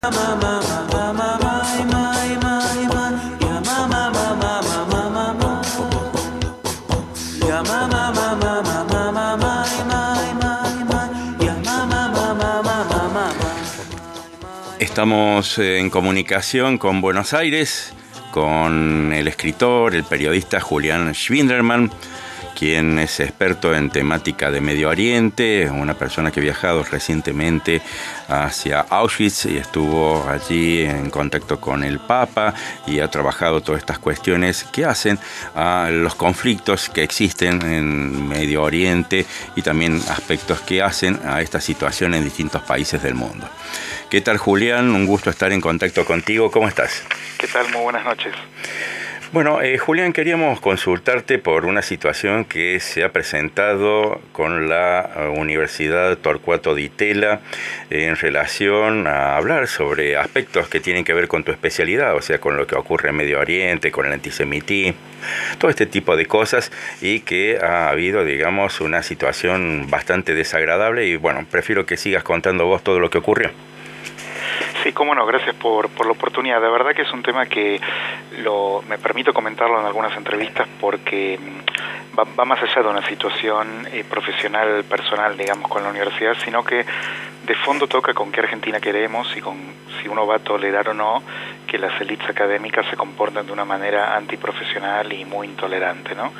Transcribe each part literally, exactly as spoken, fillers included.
Estamos en comunicación con Buenos Aires, con el escritor, el periodista Julián Schwinderman, quien es experto en temática de Medio Oriente, una persona que ha viajado recientemente hacia Auschwitz y estuvo allí en contacto con el Papa y ha trabajado todas estas cuestiones que hacen a los conflictos que existen en Medio Oriente y también aspectos que hacen a esta situación en distintos países del mundo. ¿Qué tal, Julián? Un gusto estar en contacto contigo. ¿Cómo estás? ¿Qué tal? Muy buenas noches. Bueno, eh, Julián, queríamos consultarte por una situación que se ha presentado con la uh, Universidad Torcuato Di Tella eh, en relación a hablar sobre aspectos que tienen que ver con tu especialidad, o sea, con lo que ocurre en Medio Oriente, con el antisemitismo, todo este tipo de cosas, y que ha habido, digamos, una situación bastante desagradable y, bueno, prefiero que sigas contando vos todo lo que ocurrió. Sí, cómo no, gracias por, por la oportunidad. De verdad que es un tema que lo, me permito comentarlo en algunas entrevistas porque va, va más allá de una situación eh, profesional, personal, digamos, con la universidad, sino que de fondo toca con qué Argentina queremos y con si uno va a tolerar o no que las élites académicas se comporten de una manera antiprofesional y muy intolerante, ¿no?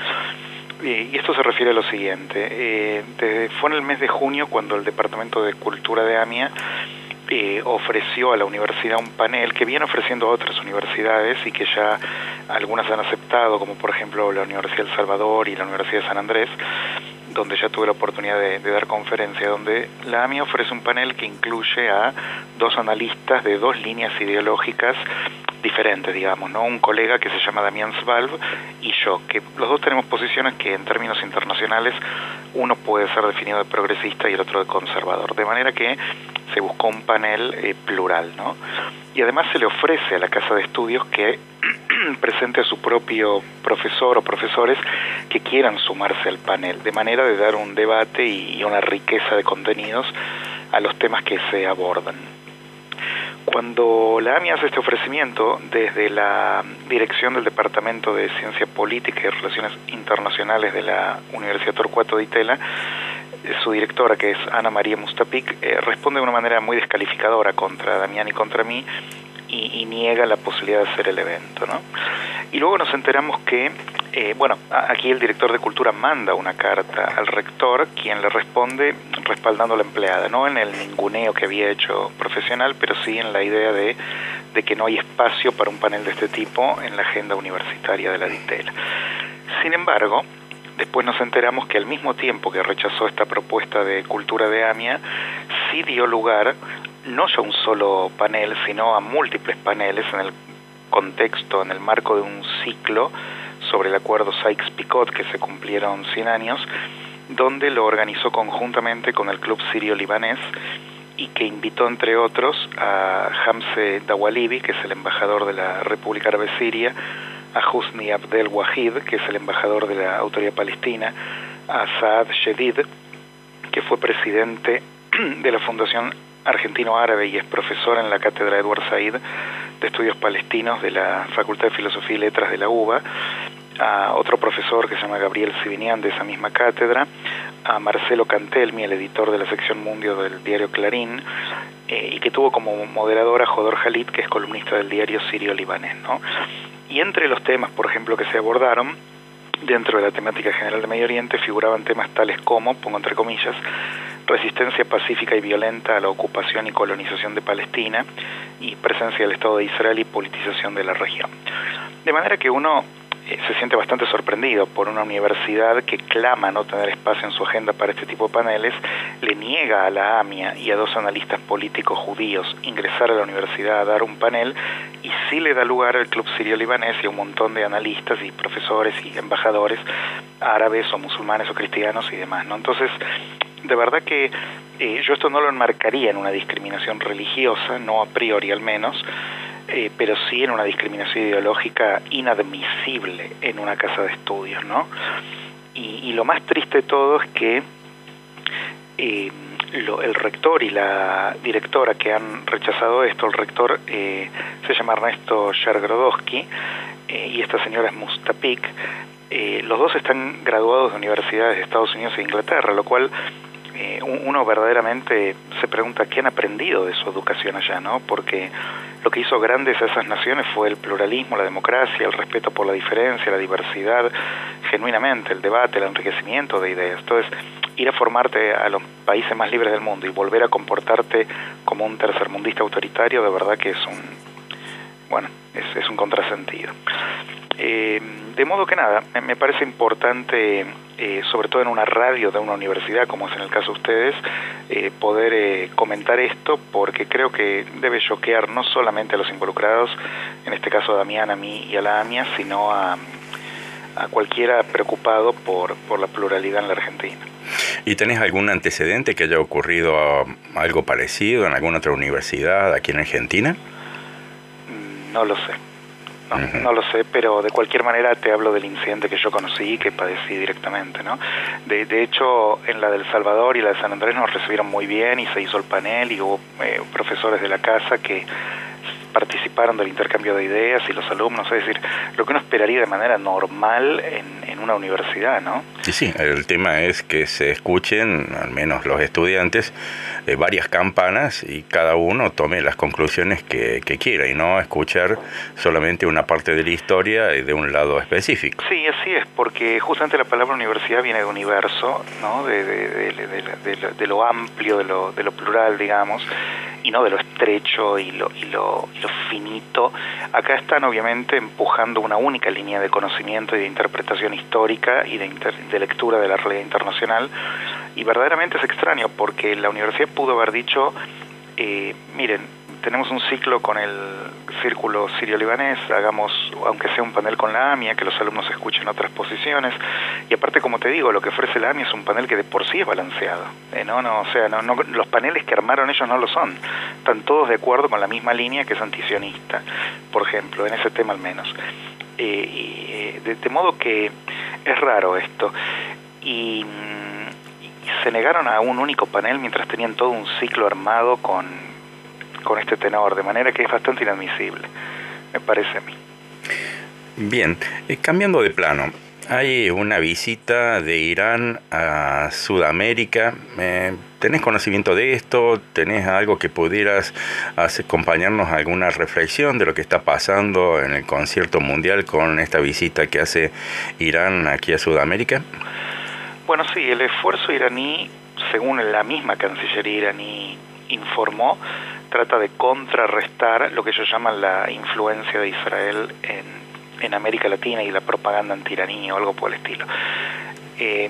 Y esto se refiere a lo siguiente. Eh, desde, fue en el mes de junio cuando el Departamento de Cultura de AMIA Eh, ofreció a la universidad un panel que viene ofreciendo a otras universidades y que ya algunas han aceptado, como por ejemplo la Universidad del Salvador y la Universidad de San Andrés, donde ya tuve la oportunidad de, de dar conferencia, donde la AMIA ofrece un panel que incluye a dos analistas de dos líneas ideológicas diferentes, digamos, ¿no? Un colega que se llama Damián Svalb y yo, que los dos tenemos posiciones que en términos internacionales uno puede ser definido de progresista y el otro de conservador, de manera que se buscó un panel eh, plural, ¿no? Y además se le ofrece a la Casa de Estudios que presente a su propio profesor o profesores que quieran sumarse al panel, de manera de dar un debate y una riqueza de contenidos a los temas que se abordan. Cuando la AMIA hace este ofrecimiento, desde la dirección del Departamento de Ciencia Política y Relaciones Internacionales de la Universidad Torcuato Di Tella, su directora, que es Ana María Mustapik, eh, responde de una manera muy descalificadora contra Damián y contra mí y, y niega la posibilidad de hacer el evento, ¿no? Y luego nos enteramos que, eh, bueno, aquí el director de Cultura manda una carta al rector, quien le responde respaldando a la empleada, no en el ninguneo que había hecho profesional, pero sí en la idea de, de que no hay espacio para un panel de este tipo en la agenda universitaria de la Di Tella. Sin embargo, después nos enteramos que al mismo tiempo que rechazó esta propuesta de cultura de AMIA, sí dio lugar no ya a un solo panel, sino a múltiples paneles en el contexto, en el marco de un ciclo sobre el acuerdo Sykes-Picot, que se cumplieron cien años, donde lo organizó conjuntamente con el Club Sirio-Libanés y que invitó, entre otros, a Hamze Dawalibi, que es el embajador de la República Árabe Siria, a Husni Abdel Wahid, que es el embajador de la Autoridad Palestina, a Saad Shedid, que fue presidente de la Fundación Argentino-Árabe y es profesor en la cátedra Edward Said de Estudios Palestinos de la Facultad de Filosofía y Letras de la U B A, a otro profesor que se llama Gabriel Sibinian de esa misma cátedra, a Marcelo Cantelmi, el editor de la sección Mundio del diario Clarín, eh, y que tuvo como moderador a Jodor Jalit, que es columnista del diario Sirio-Libanés, ¿no? Y entre los temas, por ejemplo, que se abordaron dentro de la temática general de Medio Oriente figuraban temas tales como, pongo entre comillas, resistencia pacífica y violenta a la ocupación y colonización de Palestina y presencia del Estado de Israel y politización de la región. De manera que uno eh, se siente bastante sorprendido por una universidad que clama no tener espacio en su agenda para este tipo de paneles, le niega a la AMIA y a dos analistas políticos judíos ingresar a la universidad a dar un panel y sí le da lugar al Club Sirio-Libanés y a un montón de analistas y profesores y embajadores árabes o musulmanes o cristianos y demás, ¿no? Entonces, de verdad que eh, yo esto no lo enmarcaría en una discriminación religiosa, no a priori al menos, eh, pero sí en una discriminación ideológica inadmisible en una casa de estudios, ¿no? Y, y lo más triste de todo es que eh, lo, el rector y la directora que han rechazado esto, el rector eh, se llama Ernesto Shergrodowski eh, y esta señora es Mustapik, eh, los dos están graduados de universidades de Estados Unidos e Inglaterra, lo cual eh, uno verdaderamente se pregunta qué han aprendido de su educación allá, ¿no? Porque lo que hizo grandes a esas naciones fue el pluralismo, la democracia, el respeto por la diferencia, la diversidad, genuinamente, el debate, el enriquecimiento de ideas. Entonces, ir a formarte a los países más libres del mundo y volver a comportarte como un tercermundista autoritario, de verdad que es un, bueno, es, es un contrasentido. Eh, de modo que nada, me parece importante, eh, sobre todo en una radio de una universidad, como es en el caso de ustedes, eh, poder eh, comentar esto, porque creo que debe choquear no solamente a los involucrados, en este caso a Damián, a mí y a la AMIA, sino a, a cualquiera preocupado por, por la pluralidad en la Argentina. ¿Y tenés algún antecedente que haya ocurrido algo parecido en alguna otra universidad aquí en Argentina? No lo sé. No, uh-huh. no lo sé, pero de cualquier manera te hablo del incidente que yo conocí y que padecí directamente, ¿no? De, de hecho, en la del Salvador y la de San Andrés nos recibieron muy bien y se hizo el panel y hubo eh, profesores de la casa que participaron del intercambio de ideas y los alumnos, es decir, lo que uno esperaría de manera normal en, en una universidad, ¿no? Sí, sí, el tema es que se escuchen, al menos los estudiantes, eh, varias campanas y cada uno tome las conclusiones que, que quiera y no escuchar solamente una parte de la historia de un lado específico. Sí, así es, porque justamente la palabra universidad viene de universo, ¿no? De, de, de, de, de, de, lo, de lo amplio, de lo, de lo plural, digamos, y no de lo estrecho y lo, y lo, y lo finito. Acá están obviamente empujando una única línea de conocimiento y de interpretación histórica y de, inter, de lectura de la realidad internacional, y verdaderamente es extraño porque la universidad pudo haber dicho, eh, miren, tenemos un ciclo con el círculo sirio-libanés, hagamos, aunque sea un panel con la AMIA, que los alumnos escuchen otras posiciones, y aparte, como te digo, lo que ofrece la AMIA es un panel que de por sí es balanceado, eh, no, no, o sea, no, no, los paneles que armaron ellos no lo son, están todos de acuerdo con la misma línea que es antisionista, por ejemplo, en ese tema al menos, eh, y, de, de modo que es raro esto, y, y se negaron a un único panel mientras tenían todo un ciclo armado con con este tenor, de manera que es bastante inadmisible, me parece a mí. Bien, eh, cambiando de plano, hay una visita de Irán a Sudamérica. Eh, ¿Tenés conocimiento de esto? ¿Tenés algo que pudieras hacer, acompañarnos a alguna reflexión de lo que está pasando en el concierto mundial con esta visita que hace Irán aquí a Sudamérica? Bueno, sí, el esfuerzo iraní, según la misma Cancillería iraní informó, trata de contrarrestar lo que ellos llaman la influencia de Israel en, en América Latina y la propaganda anti-iraní o algo por el estilo. Eh,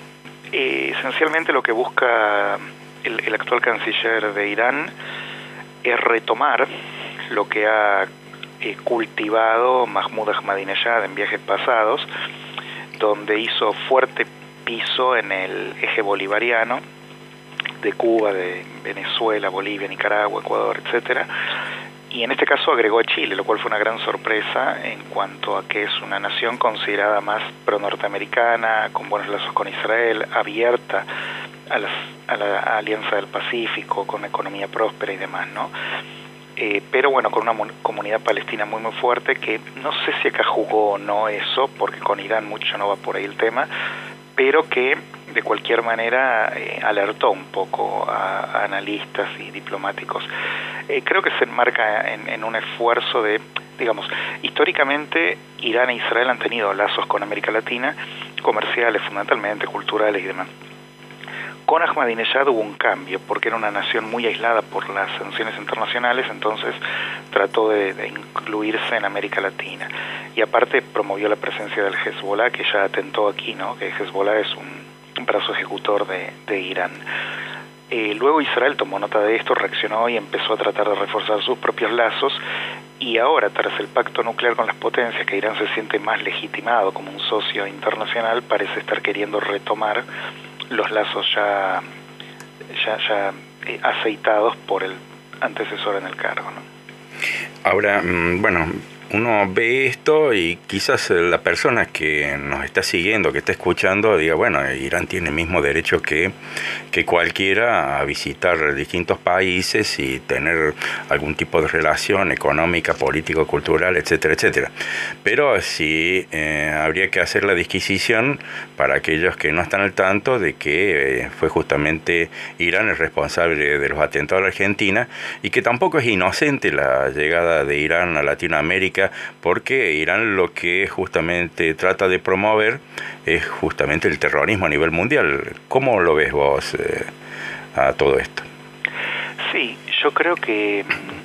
eh, esencialmente lo que busca el, el actual canciller de Irán es retomar lo que ha eh, cultivado Mahmoud Ahmadinejad en viajes pasados, donde hizo fuerte piso en el eje bolivariano, de Cuba, de Venezuela, Bolivia, Nicaragua, Ecuador, etcétera, y en este caso agregó a Chile, lo cual fue una gran sorpresa en cuanto a que es una nación considerada más pro-norteamericana, con buenos lazos con Israel, abierta a, las, a la Alianza del Pacífico, con una economía próspera y demás, ¿no? Eh, pero bueno, con una comunidad palestina muy muy fuerte, que no sé si acá jugó o no eso, porque con Irán mucho no va por ahí el tema, pero que de cualquier manera eh, alertó un poco a, a analistas y diplomáticos. Eh, creo que se enmarca en, en un esfuerzo de, digamos, históricamente Irán e Israel han tenido lazos con América Latina, comerciales fundamentalmente, culturales y demás. Con Ahmadinejad hubo un cambio, porque era una nación muy aislada por las sanciones internacionales, entonces trató de, de incluirse en América Latina. Y aparte promovió la presencia del Hezbollah, que ya atentó aquí, ¿no? Que Hezbollah es un brazo ejecutor de, de Irán. Eh, luego Israel tomó nota de esto, reaccionó y empezó a tratar de reforzar sus propios lazos, y ahora, tras el pacto nuclear con las potencias, que Irán se siente más legitimado como un socio internacional, parece estar queriendo retomar los lazos ya, ya, ya eh, aceitados por el antecesor en el cargo, ¿no? Ahora, bueno, uno ve esto y quizás la persona que nos está siguiendo, que está escuchando, diga, bueno, Irán tiene el mismo derecho que, que cualquiera a visitar distintos países y tener algún tipo de relación económica, político, cultural, etcétera, etcétera. Pero sí eh, habría que hacer la disquisición para aquellos que no están al tanto de que eh, fue justamente Irán el responsable de los atentados a la Argentina y que tampoco es inocente la llegada de Irán a Latinoamérica, porque Irán lo que justamente trata de promover es justamente el terrorismo a nivel mundial. ¿Cómo lo ves vos eh, a todo esto? Sí, yo creo que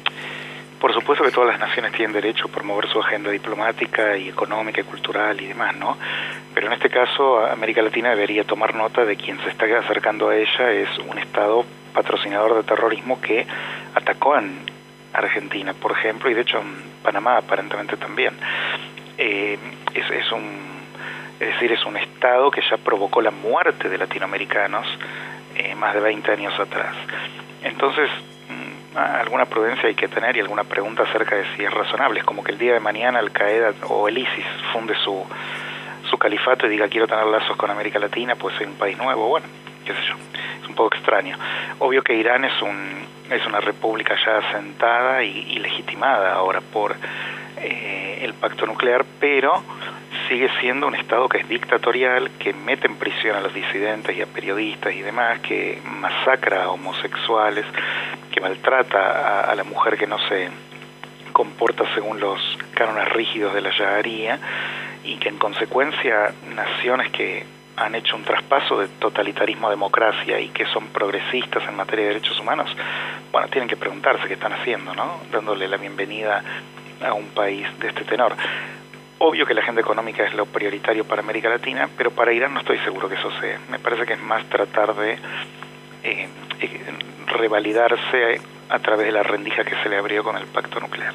por supuesto que todas las naciones tienen derecho a promover su agenda diplomática y económica y cultural y demás, ¿no? Pero en este caso América Latina debería tomar nota de quien se está acercando a ella es un Estado patrocinador de terrorismo que atacó en Argentina, por ejemplo, y de hecho en Panamá aparentemente también. Eh, es, es un, es decir, es un Estado que ya provocó la muerte de latinoamericanos eh, más de veinte años atrás. Entonces, mmm, alguna prudencia hay que tener y alguna pregunta acerca de si es razonable. Es como que el día de mañana Al Qaeda o el ISIS funde su, su califato y diga quiero tener lazos con América Latina, pues soy un país nuevo, bueno, qué sé yo. Es un poco extraño. Obvio que Irán es un es una república ya asentada y, y legitimada ahora por eh, el pacto nuclear, pero sigue siendo un Estado que es dictatorial, que mete en prisión a los disidentes y a periodistas y demás, que masacra a homosexuales, que maltrata a, a la mujer que no se comporta según los cánones rígidos de la Sharia, y que en consecuencia naciones que han hecho un traspaso de totalitarismo a democracia y que son progresistas en materia de derechos humanos, bueno, tienen que preguntarse qué están haciendo, ¿no? Dándole la bienvenida a un país de este tenor. Obvio que la agenda económica es lo prioritario para América Latina, pero para Irán no estoy seguro que eso sea. Me parece que es más tratar de eh, eh, revalidarse a través de la rendija que se le abrió con el pacto nuclear.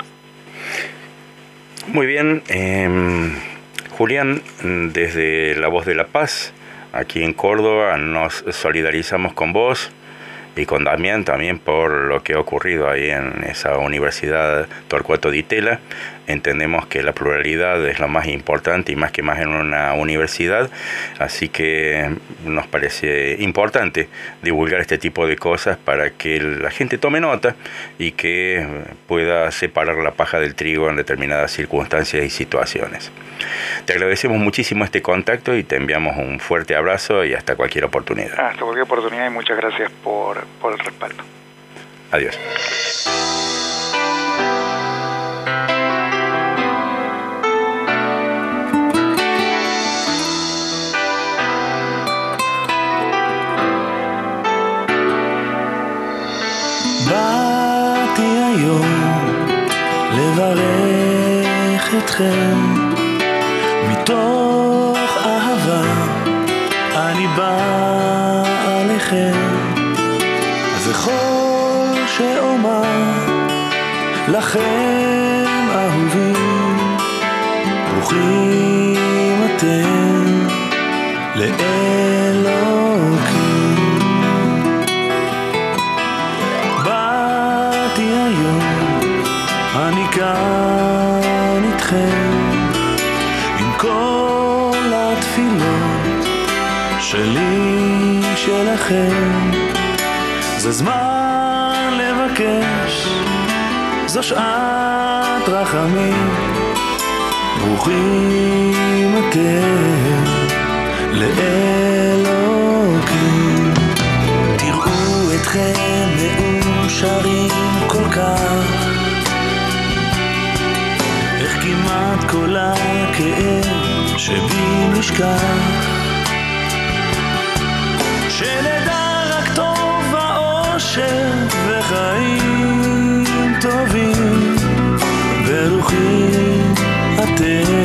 Muy bien, eh... Julián, desde La Voz de la Paz, aquí en Córdoba, nos solidarizamos con vos y con Damián también por lo que ha ocurrido ahí en esa Universidad Torcuato Di Tella. Entendemos que la pluralidad es lo más importante y más que más en una universidad, así que nos parece importante divulgar este tipo de cosas para que la gente tome nota y que pueda separar la paja del trigo en determinadas circunstancias y situaciones. Te agradecemos muchísimo este contacto y te enviamos un fuerte abrazo y hasta cualquier oportunidad. Hasta cualquier oportunidad y muchas gracias por, por el respaldo. Adiós. באתי היום לברך אתכם מתוך אהבה אני בא עליכם וכל שאומר לכם אהובים ברוכים אתם לאלוקים אני כאן איתכם עם כל התפילות שלי שלכם זה זמן לבקש זו שעת רחמים ברוכים אתם לאלוקים תראו אתכם מאושרים כל כך כמעט כל הכאב שבי נשכח שנדע רק טוב ואושר וחיים טובים ברוכים אתם